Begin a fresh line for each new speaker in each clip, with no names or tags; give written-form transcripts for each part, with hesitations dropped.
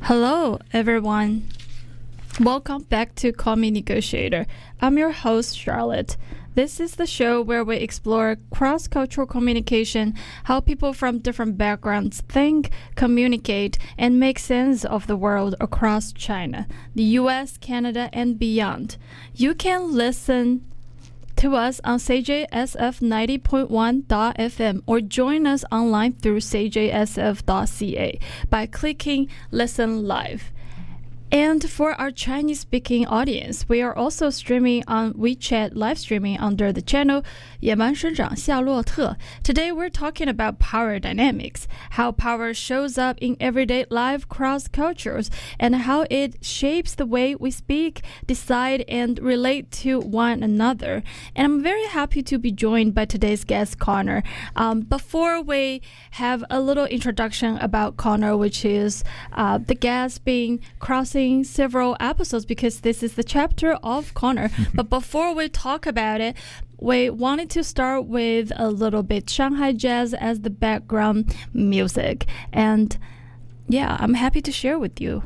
Hello, everyone. Welcome back to Call Me Negotiator. I'm your host, Charlotte. This is the show where we explore cross-cultural communication, how people from different backgrounds think, communicate, and make sense of the world across China, the US, Canada, and beyond. You can listen to us on CJSF 90.1.FM or join us online through cjsf.ca by clicking Listen Live. And for our Chinese-speaking audience, we are also streaming on WeChat live streaming under the channel 野蛮生长夏洛特. Today we're talking about power dynamics, how power shows up in everyday life cross cultures, and how it shapes the way we speak, decide, and relate to one another. And I'm very happy to be joined by today's guest, Connor. Before we have a little introduction about Connor, which is the guest being crossing several episodes because this is the chapter of Connor. But before we talk about it, we wanted to start with a little bit Shanghai jazz as the background music. And yeah, I'm happy to share with you.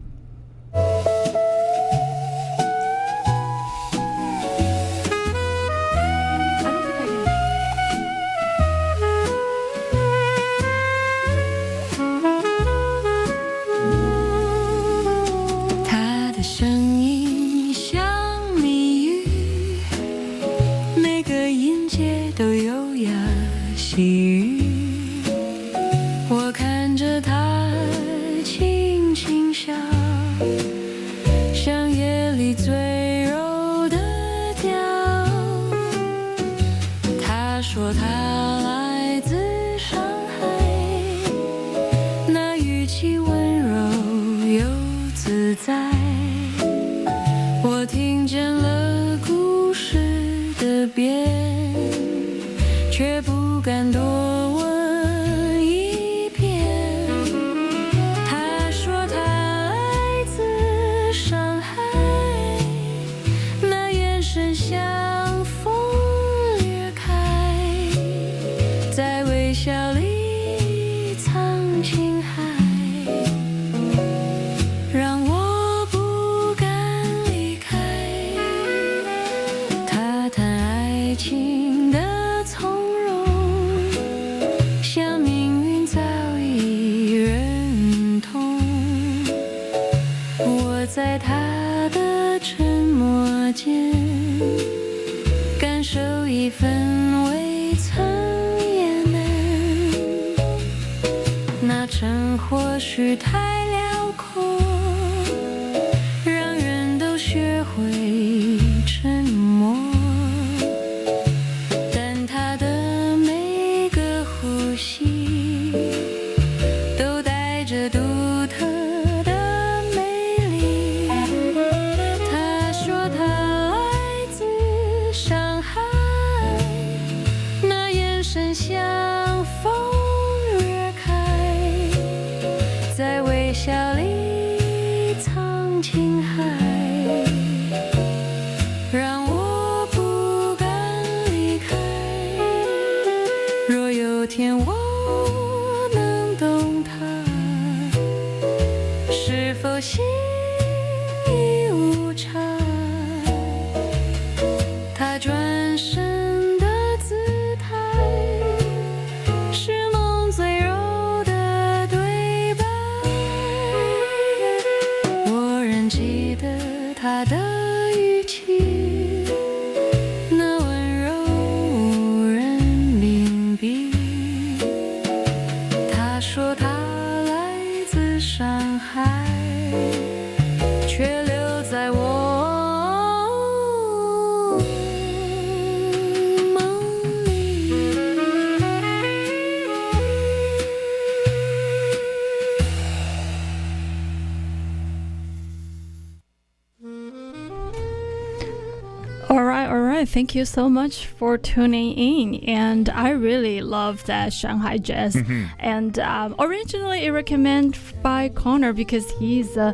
Thank you so much for tuning in, and I really love that Shanghai jazz. And originally it recommended by Connor because he's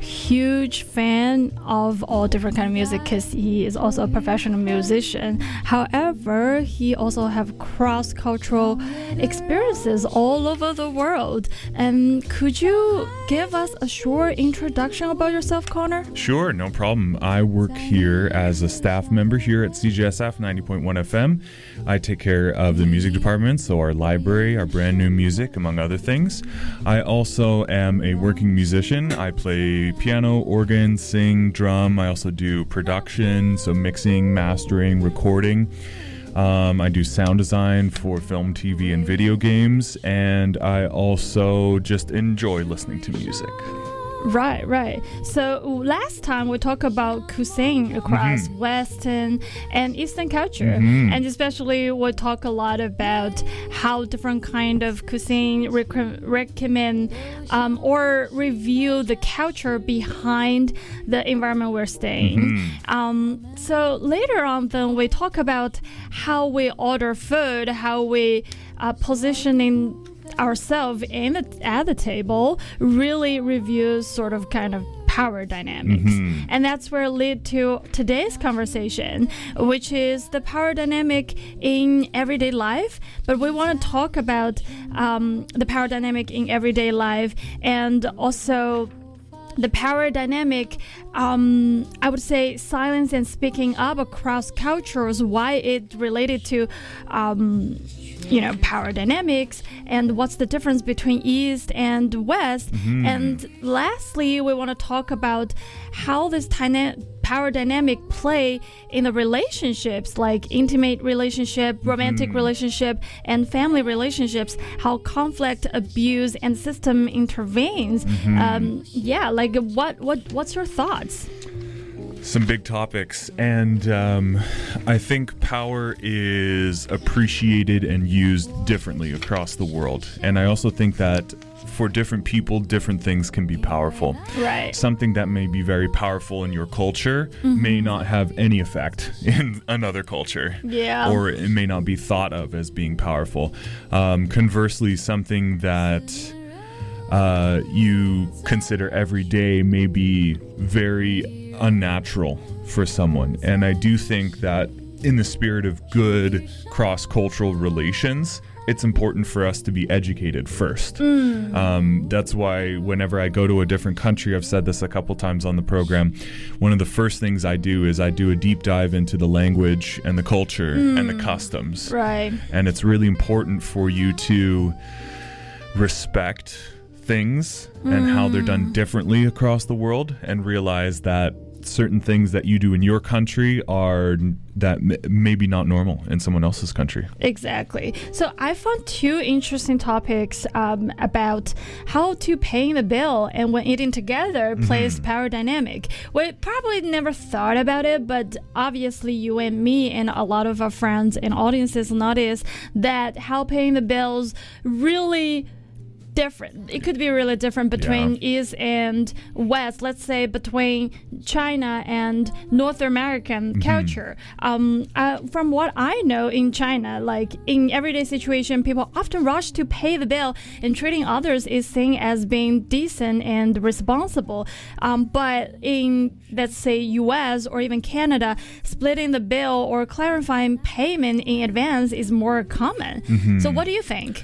huge fan of all different kind of music because he is also a professional musician. However, he also have cross-cultural experiences all over the world. And could you give us a short introduction about yourself, Connor?
Sure, no problem. I work here as a staff member here at CJSF 90.1 FM. I take care of the music department, so our library, our brand new music, among other things. I also am a working musician. I play piano, organ, sing, drum. I also do production, so mixing, mastering, recording. I do sound design for film, TV, and video games, and I also just enjoy listening to music.
Right. So last time we talked about cuisine across Western and Eastern culture, and especially we talk a lot about how different kind of cuisine recommend or review the culture behind the environment we're staying. So later on, then we talk about how we order food, how we positioning ourselves at the table really reviews sort of kind of power dynamics. And that's where it lead to today's conversation, which is the power dynamic in everyday life. But we want to talk about the power dynamic in everyday life and also the power dynamic, I would say silence and speaking up across cultures, why it related to power dynamics and what's the difference between East and West. And lastly, we want to talk about how this power dynamic play in the relationships, like intimate relationship, romantic relationship, and family relationships, how conflict, abuse, and system intervenes. What's your thoughts?
Some big topics, and I think power is appreciated and used differently across the world. And I also think that for different people, different things can be powerful.
Right.
Something that may be very powerful in your culture may not have any effect in another culture.
Yeah.
Or it may not be thought of as being powerful. Conversely, something that you consider every day may be very unnatural for someone. And I do think that in the spirit of good cross-cultural relations, it's important for us to be educated first. That's why whenever I go to a different country, I've said this a couple times on the program, one of the first things I do is I do a deep dive into the language and the culture and the customs.
Right.
And it's really important for you to respect things and how they're done differently across the world, and realize that certain things that you do in your country are that maybe not normal in someone else's country.
Exactly. So I found two interesting topics about how to paying the bill and when eating together plays power dynamic. We probably never thought about it, but obviously you and me and a lot of our friends and audiences notice that how paying the bills really different. It could be really different between East and West. Let's say between China and North American culture. From what I know in China, like in everyday situation, people often rush to pay the bill, and treating others is seen as being decent and responsible. But in, let's say, U.S. or even Canada, splitting the bill or clarifying payment in advance is more common. So what do you think?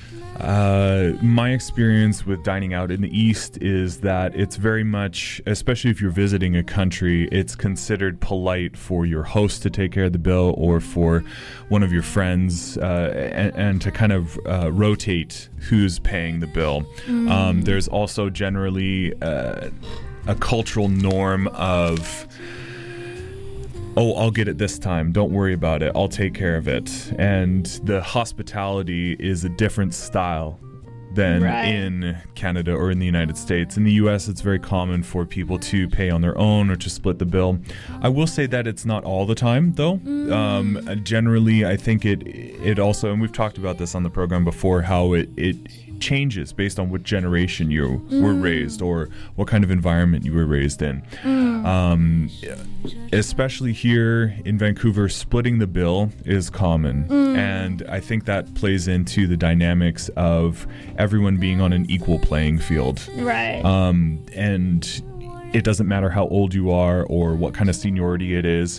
My experience with dining out in the East is that it's very much, especially if you're visiting a country, it's considered polite for your host to take care of the bill or for one of your friends and to kind of rotate who's paying the bill. There's also generally a cultural norm of, oh, I'll get it this time. Don't worry about it. I'll take care of it. And the hospitality is a different style than in Canada or in the United States. In the U.S., it's very common for people to pay on their own or to split the bill. I will say that it's not all the time, though. Generally, I think it also, and we've talked about this on the program before, how it changes based on what generation you were raised or what kind of environment you were raised in. Especially here in Vancouver, splitting the bill is common. And I think that plays into the dynamics of everyone being on an equal playing field.
Right.
And it doesn't matter how old you are or what kind of seniority it is.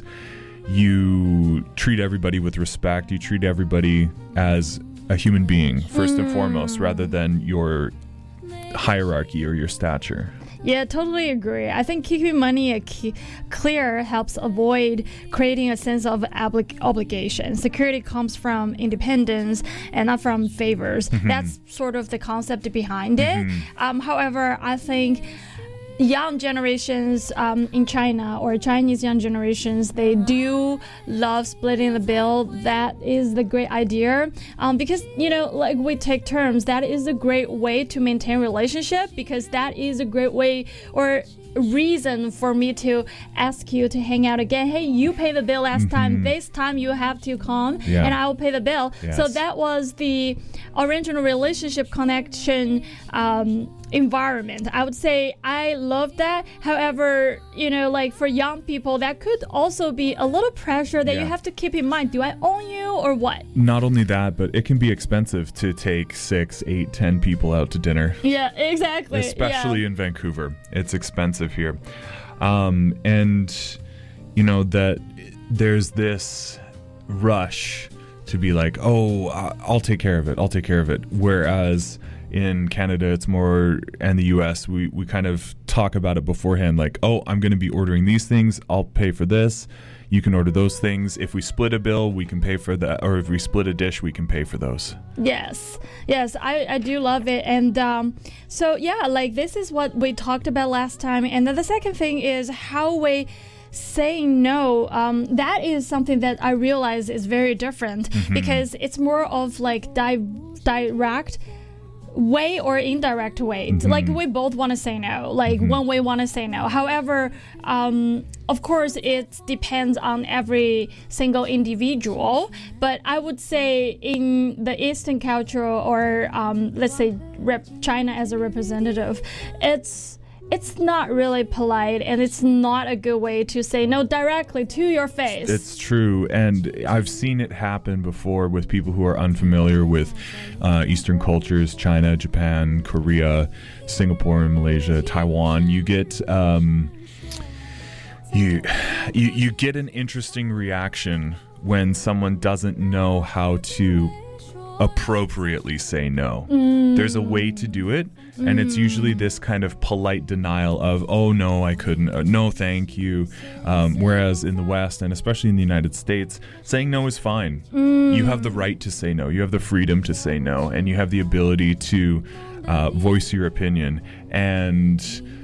You treat everybody with respect. You treat everybody as a human being first and foremost, rather than your hierarchy or your stature.
Yeah, totally agree. I think keeping money clear helps avoid creating a sense of obligation. Security comes from independence and not from favors. That's sort of the concept behind it. However, I think young generations in China, or Chinese young generations, they do love splitting the bill. That is the great idea, because like we take turns. That is a great way to maintain relationship, because that is a great way or reason for me to ask you to hang out again. Hey, you pay the bill last time. This time you have to come, and I will pay the bill.
Yes.
So that was the original relationship connection environment. I would say I love that. However, like for young people, that could also be a little pressure that you have to keep in mind. Do I own you or what?
Not only that, but it can be expensive to take 6, 8, 10 people out to dinner.
Yeah, exactly.
Especially in Vancouver. It's expensive here. And that there's this rush to be like, I'll take care of it. Whereas in Canada, it's more, and the US, we kind of talk about it beforehand, like, I'm going to be ordering these things, I'll pay for this, you can order those things. If we split a bill, we can pay for that, or if we split a dish, we can pay for those.
Yes, I do love it. And so yeah, like this is what we talked about last time. And then the second thing is how we saying no. That is something that I realize is very different, because it's more of like direct way or indirect way. Like we both want to say no, like one way want to say no. However, of course it depends on every single individual, but I would say in the Eastern culture, or let's say China as a representative, it's not really polite, and it's not a good way to say no directly to your face.
It's true, and I've seen it happen before with people who are unfamiliar with Eastern cultures, China, Japan, Korea, Singapore, Malaysia, Taiwan. You get you get an interesting reaction when someone doesn't know how to appropriately say no. There's a way to do it, and it's usually this kind of polite denial of, no, I couldn't, no, thank you. Whereas in the West, and especially in the United States, saying no is fine. You have the right to say no. You have the freedom to say no, and you have the ability to voice your opinion. And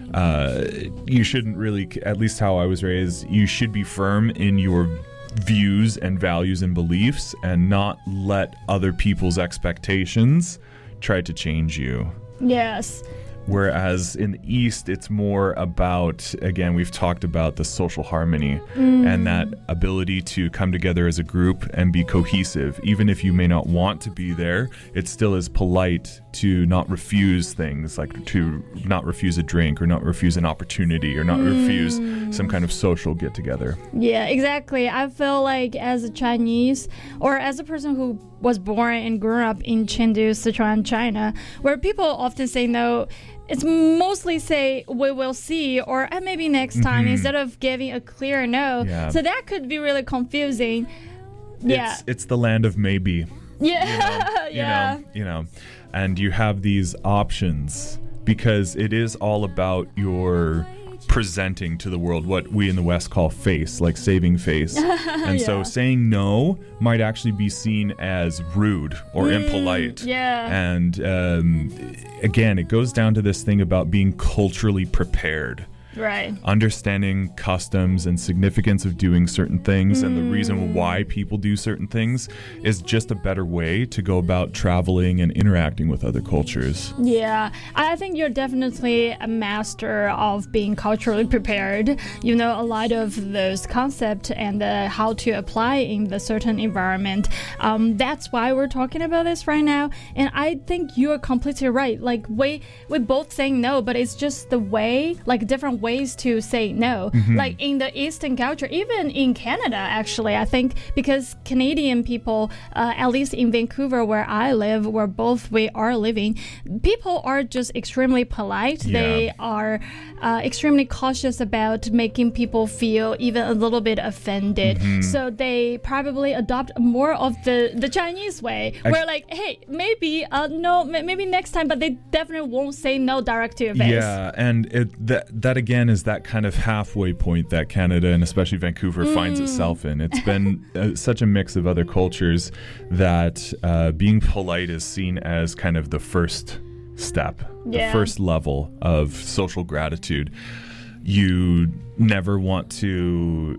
you shouldn't really, at least how I was raised, you should be firm in your views and values and beliefs, and not let other people's expectations try to change you.
Yes.
Whereas in the East, it's more about, again, we've talked about the social harmony and that ability to come together as a group and be cohesive. Even if you may not want to be there, it still is polite to not refuse things, like to not refuse a drink, or not refuse an opportunity, or not refuse some kind of social get-together. Yeah,
exactly. I feel like as a Chinese, or as a person who was born and grew up in Chengdu, Sichuan, China, where people often say no, it's mostly say we will see, or maybe next time, instead of giving a clear no.
Yeah.
So that could be really confusing. Yeah,
it's the land of maybe.
Yeah.
You know, and you have these options, because it is all about your presenting to the world what we in the West call face, like saving face. And so saying no might actually be seen as rude or impolite.
Yeah.
And again, it goes down to this thing about being culturally prepared.
Right.
Understanding customs and significance of doing certain things, and the reason why people do certain things is just a better way to go about traveling and interacting with other cultures.
Yeah, I think you're definitely a master of being culturally prepared. You know a lot of those concepts and how to apply in the certain environment. That's why we're talking about this right now. And I think you are completely right. Like we both saying no, but it's just the way, like different ways to say no. Like in the Eastern culture, even in Canada, actually, I think because Canadian people, at least in Vancouver where I live, where both we are living, people are just extremely polite.
Yeah.
They are extremely cautious about making people feel even a little bit offended. So they probably adopt more of the Chinese way, where like, hey, maybe no, maybe next time, but they definitely won't say no direct to your face.
Yeah, and that again is that kind of halfway point that Canada and especially Vancouver finds itself in. It's been such a mix of other cultures that being polite is seen as kind of the first step, the first level of social gratitude. You never want to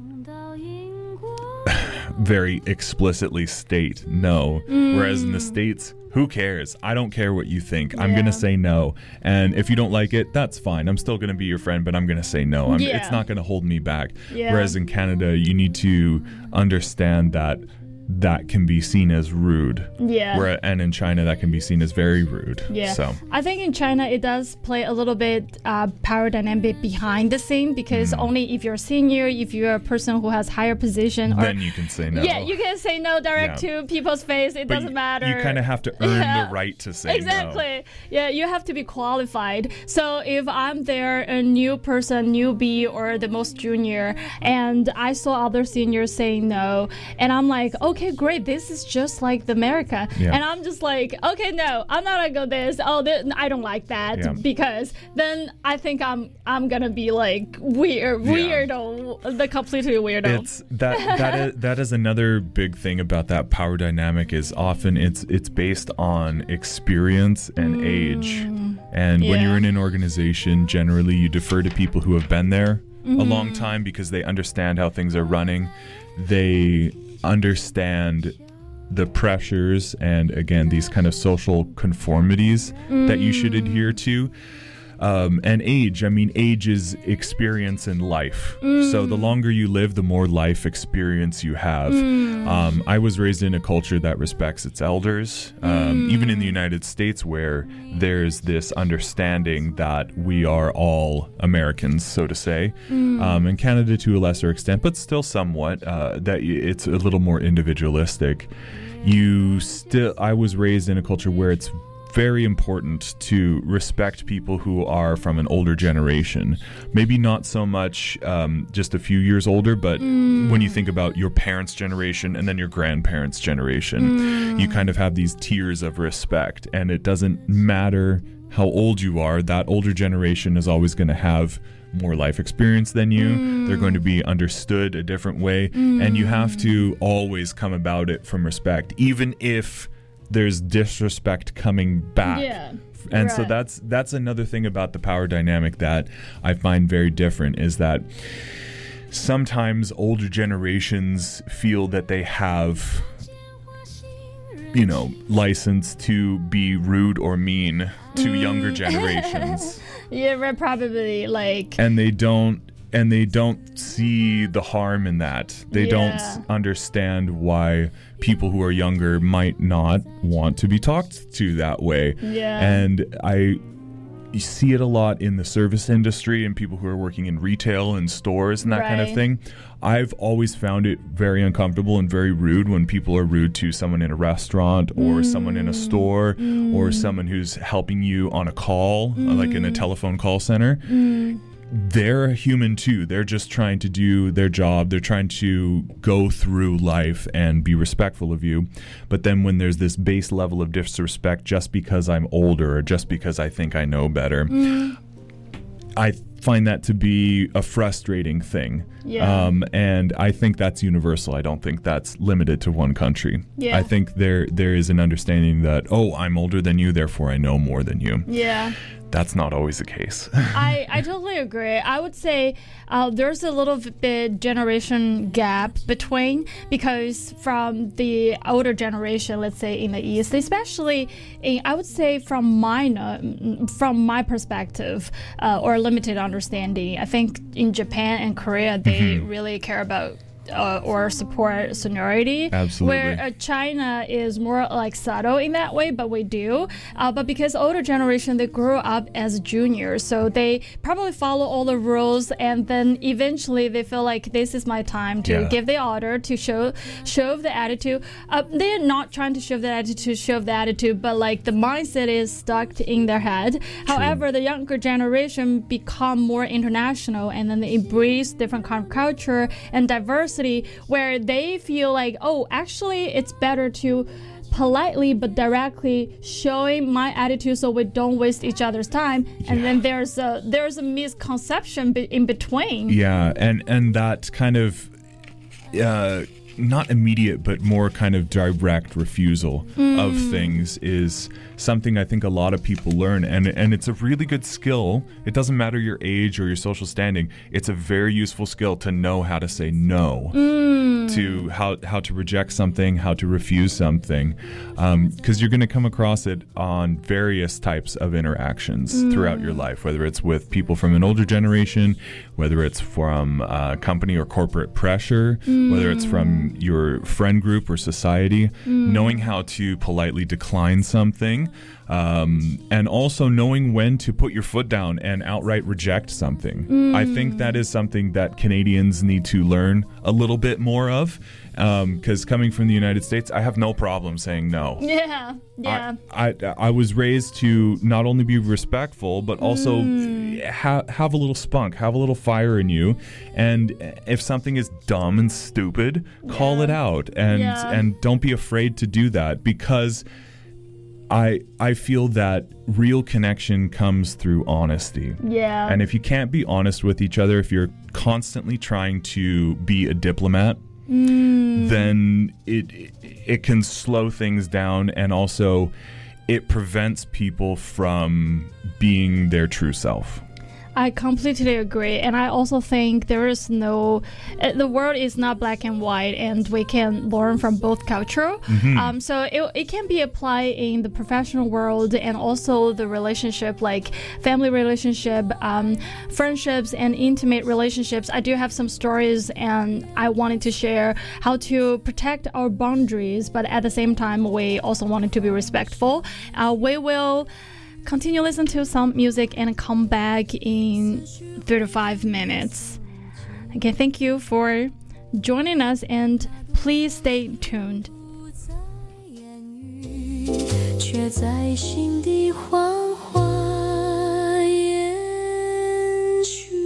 very explicitly state no, whereas in the States, who cares? I don't care what you think. I'm going to say no. And if you don't like it, that's fine. I'm still going to be your friend, but I'm going to say no. It's not going to hold me back. Whereas in Canada, you need to understand that that can be seen as rude. And in China, that can be seen as very rude. So
I think in China, it does play a little bit power dynamic behind the scene, because only if you're a senior, if you're a person who has higher position,
then you can say no.
Yeah, you can say no direct to people's face. It doesn't matter.
You kind of have to earn the right to say
exactly.
no.
Yeah, you have to be qualified. So if I'm there, a new person, newbie, or the most junior, and I saw other seniors saying no, and I'm like, okay, great, this is just like the America. And I'm just like, okay, no, I'm not gonna go this. I don't like that, because then I think I'm gonna be like weirdo, the completely weirdo.
It's that is another big thing about that power dynamic, is often it's based on experience and age. And when you're in an organization, generally you defer to people who have been there a long time, because they understand how things are running. They understand the pressures and, again, these kind of social conformities that you should adhere to. And age is experience in life. So the longer you live, the more life experience you have. I was raised in a culture that respects its elders, even in the United States, where there's this understanding that we are all Americans, so to say. In Canada to a lesser extent, but still somewhat, that it's a little more individualistic. I was raised in a culture where it's very important to respect people who are from an older generation. Maybe not so much just a few years older, but when you think about your parents' generation and then your grandparents' generation, you kind of have these tiers of respect. And it doesn't matter how old you are, that older generation is always going to have more life experience than you. They're going to be understood a different way. And you have to always come about it from respect, even if there's disrespect coming back. And so that's another thing about the power dynamic that I find very different, is that sometimes older generations feel that they have, license to be rude or mean to younger generations.
Probably like.
And they don't see the harm in that. They don't understand why people who are younger might not want to be talked to that way. And you see it a lot in the service industry and people who are working in retail and stores and that kind of thing. I've always found it very uncomfortable and very rude when people are rude to someone in a restaurant or someone in a store or someone who's helping you on a call, like in a telephone call center. They're a human too. They're just trying to do their job. They're trying to go through life and be respectful of you. But then when there's this base level of disrespect just because I'm older or just because I think I know better, I find that to be a frustrating thing. And I think that's universal. I don't think that's limited to one country. I think there is an understanding that, I'm older than you, therefore I know more than you. That's not always the case.
I totally agree. I would say there's a little bit generation gap between, because from the older generation, let's say in the East, especially I would say from my perspective or limited understanding, I think in Japan and Korea, they really care about or support seniority.
Absolutely.
Where China is more like subtle in that way, but we do. But because older generation, they grew up as juniors, so they probably follow all the rules, and then eventually they feel like this is my time to give the order, to show the attitude. They're not trying to show the attitude, but like the mindset is stuck in their head. However, the younger generation become more international, and then they embrace different kind of culture and diversity, where they feel like, oh, actually it's better to politely but directly showing my attitude so we don't waste each other's time. And then there's a misconception in between.
And that kind of not immediate but more kind of direct refusal of things is something I think a lot of people learn, and it's a really good skill. It doesn't matter your age or your social standing. It's a very useful skill to know how to say no, to how to reject something, how to refuse something, because you're going to come across it on various types of interactions throughout your life, whether it's with people from an older generation, whether it's from company or corporate pressure, whether it's from your friend group or society. Knowing how to politely decline something, and also knowing when to put your foot down and outright reject something. I think that is something that Canadians need to learn a little bit more of, because coming from the United States, I have no problem saying no. I was raised to not only be respectful, but also have a little spunk, have a little fire in you, and if something is dumb and stupid, call it out, and don't be afraid to do that, because I feel that real connection comes through honesty. And if you can't be honest with each other, if you're constantly trying to be a diplomat, then it can slow things down, and also it prevents people from being their true self.
I completely agree, and I also think there is the world is not black and white, and we can learn from both culture. So it can be applied in the professional world, and also the relationship, like family relationship, friendships, and intimate relationships. I do have some stories, and I wanted to share how to protect our boundaries, but at the same time, we also wanted to be respectful. We will continue listen to some music and come back in 3 to 5 minutes. Again, thank you for joining us, and please stay tuned.
却在心底缓缓延续。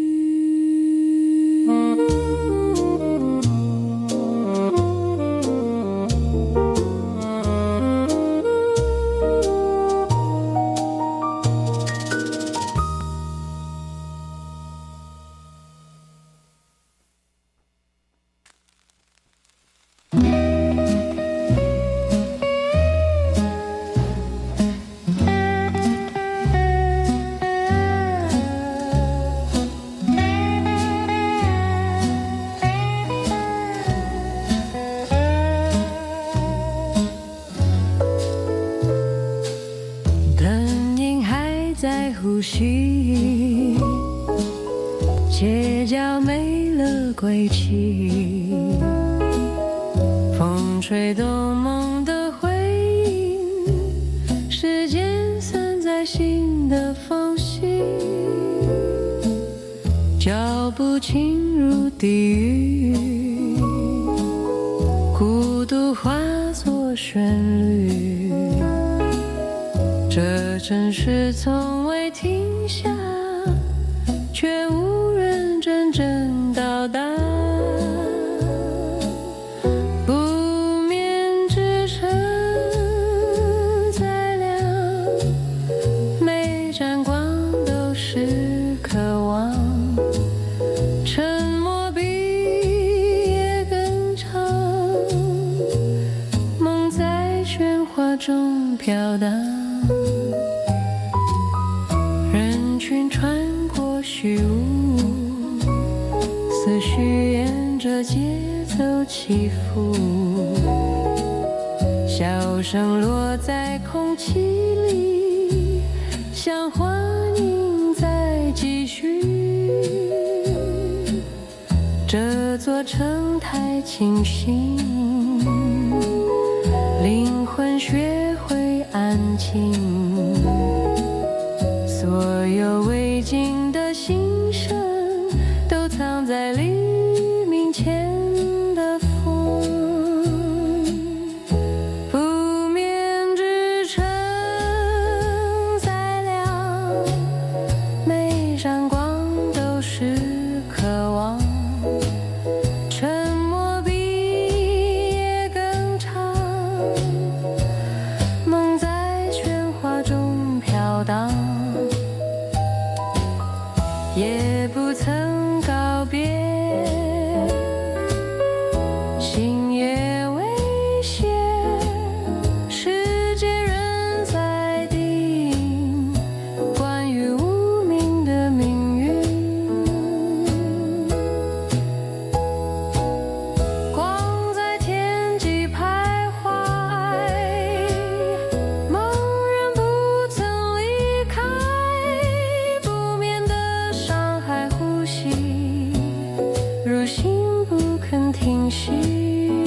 呼吸，街角没了归期，风吹动梦的回音，时间散在心的缝隙，脚步轻如地狱，孤独化作旋律，这城市从未停下，却无人真正到达。不眠之城再亮，每盏光都是渴望。沉默比夜更长，梦在喧哗中飘荡。虚无，思绪沿着节奏起伏，笑声落在空气里，像幻影在继续。 这座城太清醒，灵魂学会安静，所有未尽的心声都藏在黎明前的风。不眠之城再亮，每盏光都是渴望，沉默比夜更长，梦在喧哗中飘荡，也不曾告别，心也未歇，世界仍在定关于无名的命运。光在天际徘徊，梦人不曾离开，不眠的伤害呼吸，如心不肯停息。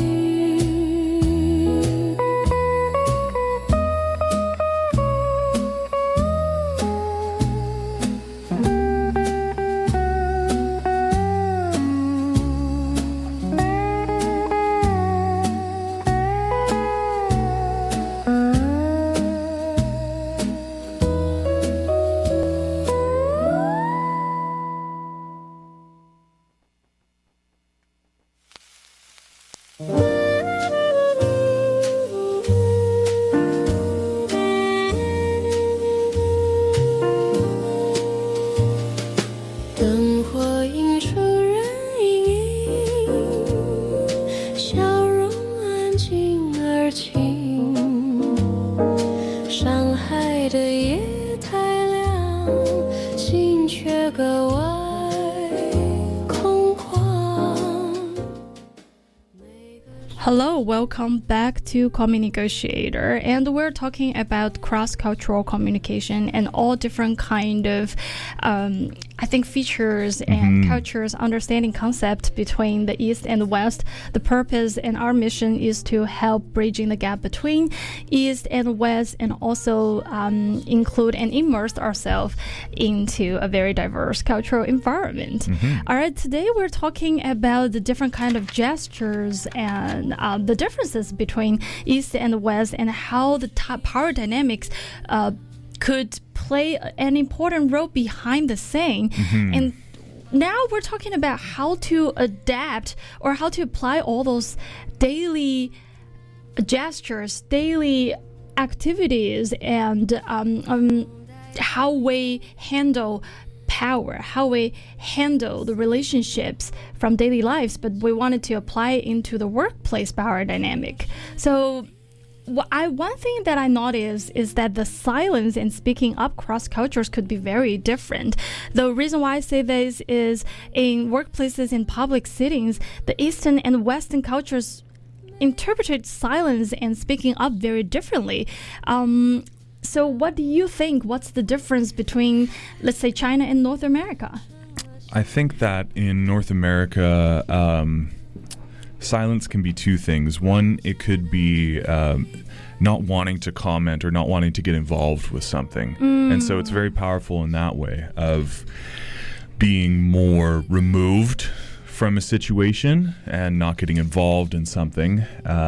灯火映出人影影，笑容安静而轻，上海的夜太亮，心却格外空旷。
Hello, welcome back to Communicator, and we're talking about cross-cultural communication and all different kind of, I think, features and cultures, understanding concept between the East and the West. The purpose and our mission is to help bridging the gap between East and West, and also include and immerse ourselves into a very diverse cultural environment. All right, today we're talking about the different kind of gestures and the differences between East and West, and how the power dynamics could play an important role behind the scene. And now we're talking about how to adapt or how to apply all those daily gestures, daily activities, and how we handle power, how we handle the relationships from daily lives, but we wanted to apply it into the workplace power dynamic. So one thing that I noticed is that the silence and speaking up cross cultures could be very different. The reason why I say this is in workplaces, in public settings, the Eastern and Western cultures interpreted silence and speaking up very differently. So what do you think? What's the difference between, let's say, China and North America?
I think that in North America, silence can be two things. One, it could be not wanting to comment or not wanting to get involved with something. And so it's very powerful in that way of being more removed from a situation and not getting involved in something.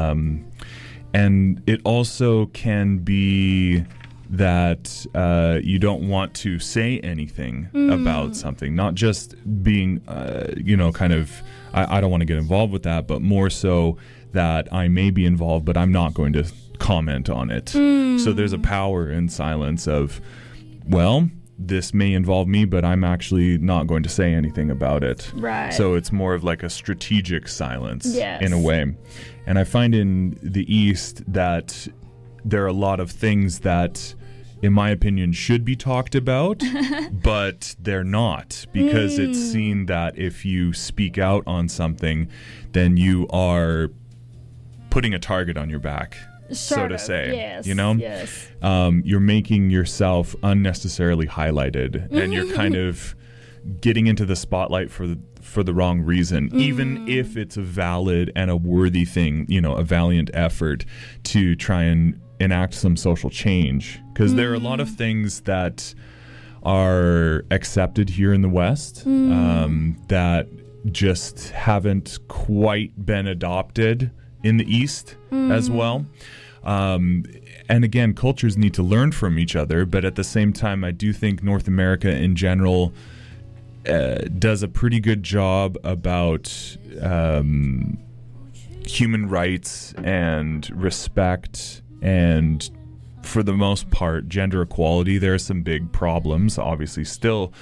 And it also can be that you don't want to say anything about something, not just being, kind of, I don't want to get involved with that, but more so that I may be involved, but I'm not going to comment on it. So there's a power in silence of, well, this may involve me, but I'm actually not going to say anything about it.
Right.
So it's more of like a strategic silence in a
Yes.
way. And I find in the East that there are a lot of things that, in my opinion, should be talked about, but they're not, because it's seen that if you speak out on something, then you are putting a target on your back, so to say.
Yes,
you know?
Yes.
You're making yourself unnecessarily highlighted, and you're kind of getting into the spotlight for the wrong reason, even if it's a valid and a worthy thing, a valiant effort to try and enact some social change. Because there are a lot of things that are accepted here in the West that just haven't quite been adopted in the East as well. And again, cultures need to learn from each other, but at the same time, I do think North America in general does a pretty good job about human rights and respect, and for the most part, gender equality. There are some big problems, obviously, still